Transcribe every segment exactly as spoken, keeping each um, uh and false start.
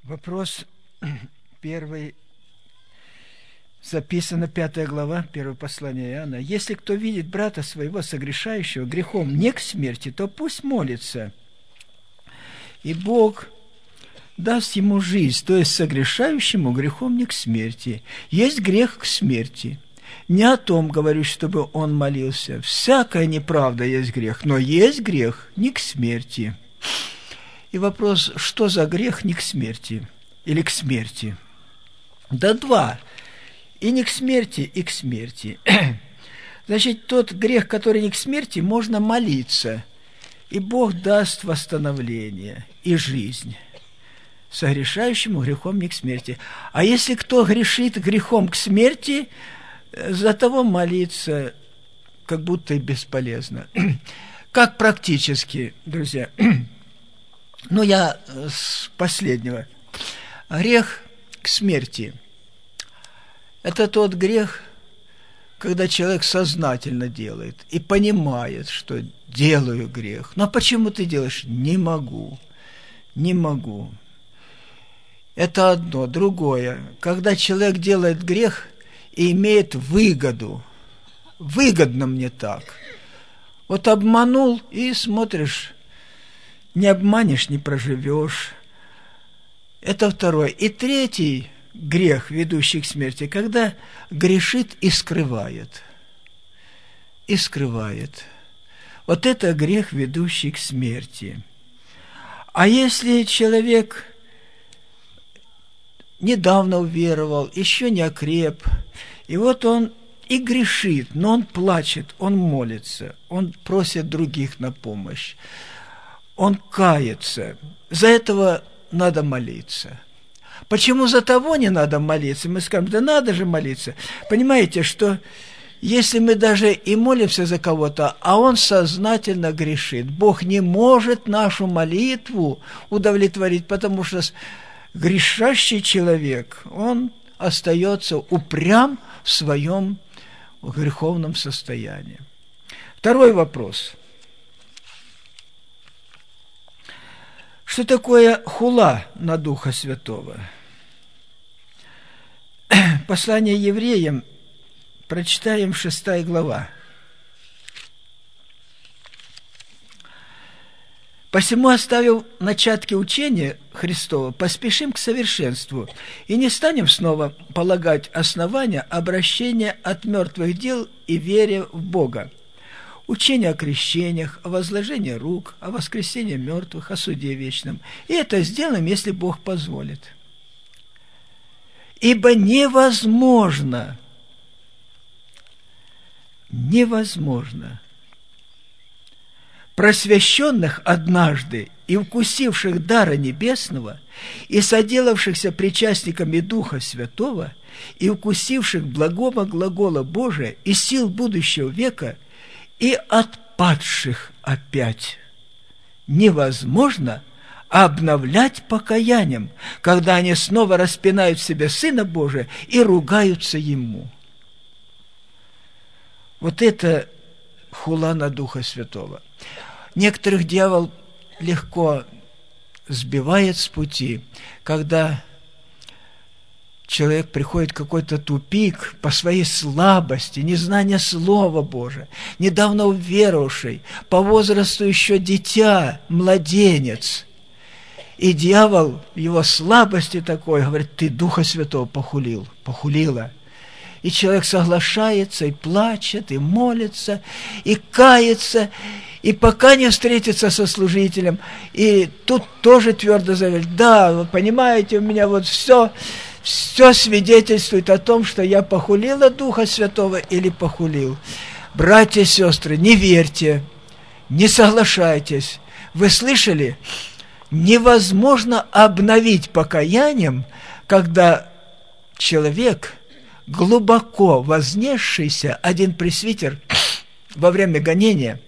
Вопрос первый. Записана пятая глава, первое послание Иоанна. «Если кто видит брата своего согрешающего грехом не к смерти, то пусть молится, и Бог даст ему жизнь, то есть согрешающему грехом не к смерти. Есть грех к смерти. Не о том говорю, чтобы он молился. Всякая неправда есть грех, но есть грех не к смерти». И вопрос, что за грех не к смерти или к смерти? Да два. И не к смерти, и к смерти. Значит, тот грех, который не к смерти, можно молиться, и Бог даст восстановление и жизнь согрешающему грехом не к смерти. А если кто грешит грехом к смерти, за того молиться как будто и бесполезно. Как практически, друзья? Ну, я с последнего. Грех к смерти – это тот грех, когда человек сознательно делает и понимает, что делаю грех. Но почему ты делаешь? Не могу, не могу. Это одно. Другое, когда человек делает грех и имеет выгоду. Выгодно мне так. Вот обманул и смотришь, не обманешь, не проживешь. Это второе. И третий грех, ведущий к смерти, когда грешит и скрывает. И скрывает. Вот это грех, ведущий к смерти. А если человек недавно уверовал, еще не окреп, и вот он и грешит, но он плачет, он молится, он просит других на помощь, он кается. За этого надо молиться. Почему за того не надо молиться? Мы скажем, да надо же молиться. Понимаете, что если мы даже и молимся за кого-то, а он сознательно грешит, Бог не может нашу молитву удовлетворить, потому что грешащий человек, он остается упрям в своем греховном состоянии. Второй вопрос. Что такое хула на Духа Святого? Послание евреям, прочитаем шестая глава. «Посему, оставив начатки учения Христова, поспешим к совершенству, и не станем снова полагать основания обращения от мертвых дел и вере в Бога. Учение о крещениях, о возложении рук, о воскресении мертвых, о суде вечном. И это сделаем, если Бог позволит. Ибо невозможно, невозможно просвященных однажды и вкусивших дара небесного, и соделавшихся причастниками Духа Святого, и вкусивших благого глагола Божия и сил будущего века, и отпадших опять невозможно обновлять покаянием, когда они снова распинают в себе Сына Божия и ругаются Ему. Вот это хула на Духа Святого. Некоторых дьявол легко сбивает с пути, когда человек приходит в какой-то тупик по своей слабости, незнания Слова Божия, недавно уверовавший, по возрасту еще дитя, младенец. И дьявол в его слабости такой говорит: ты Духа Святого похулил, похулила. И человек соглашается, и плачет, и молится, и кается, и пока не встретится со служителем. И тут тоже твердо заявляет: да, вы понимаете, у меня вот все... Все свидетельствует о том, что я похулила Духа Святого или похулил. Братья и сестры, не верьте, не соглашайтесь. Вы слышали? Невозможно обновить покаянием, когда человек, глубоко вознесшийся, один пресвитер во время гонения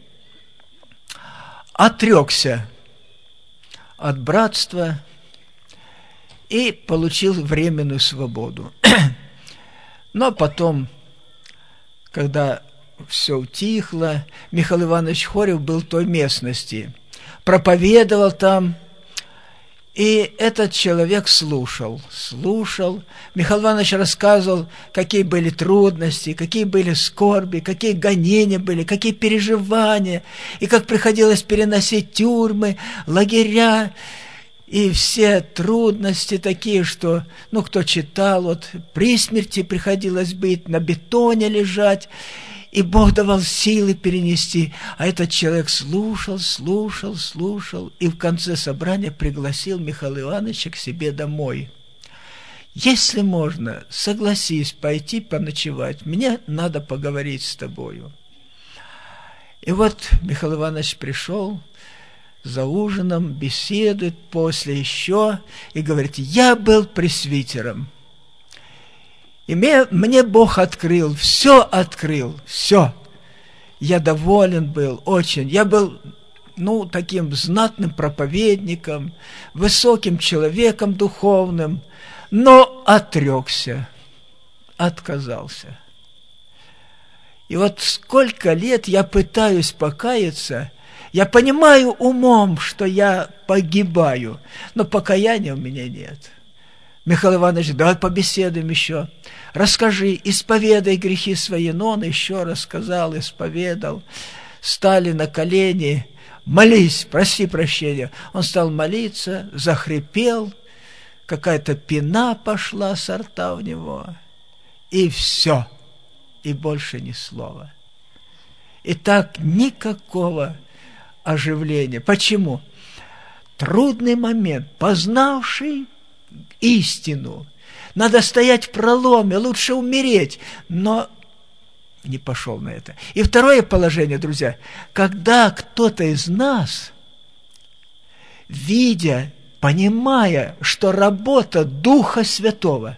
отрекся от братства и получил временную свободу. Но потом, когда все утихло, Михаил Иванович Хорев был в той местности, проповедовал там, И этот человек слушал, слушал. Михаил Иванович рассказывал, какие были трудности, какие были скорби, какие гонения были, какие переживания, и как приходилось переносить тюрьмы, лагеря, и все трудности такие, что, ну, кто читал, вот при смерти приходилось быть, на бетоне лежать, и Бог давал силы перенести. А этот человек слушал, слушал, слушал, и в конце собрания пригласил Михаила Ивановича к себе домой. Если можно, согласись пойти поночевать, мне надо поговорить с тобою. И вот Михаил Иванович пришел, за ужином беседует, после еще, и говорит: я был пресвитером. И мне, мне Бог открыл, все открыл, все. Я доволен был очень. Я был, ну, таким знатным проповедником, высоким человеком духовным, но отрекся, отказался. И вот сколько лет я пытаюсь покаяться, я понимаю умом, что я погибаю, но покаяния у меня нет. Михаил Иванович, давай побеседуем еще. Расскажи, исповедай грехи свои. Но он еще рассказал, исповедал. Стали на колени, молись, проси прощения. Он стал молиться, захрипел, какая-то пена пошла со рта у него. И все, и больше ни слова. И так никакого оживления. Почему? Трудный момент, познавший истину. Надо стоять в проломе, лучше умереть. Но не пошел на это. И второе положение, друзья, когда кто-то из нас, видя, понимая, что работа Духа Святого,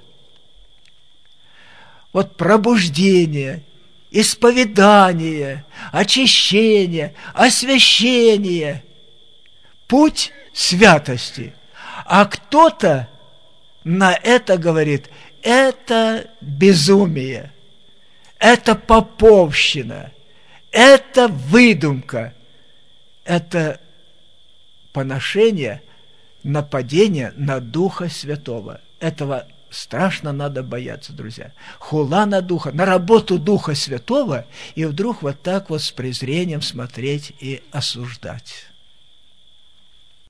вот пробуждение, исповедание, очищение, освящение, путь святости, а кто-то на это говорит: это безумие, это поповщина, это выдумка, это поношение, нападение на Духа Святого. Этого страшно надо бояться, друзья. Хула на Духа, на работу Духа Святого, и вдруг вот так вот с презрением смотреть и осуждать.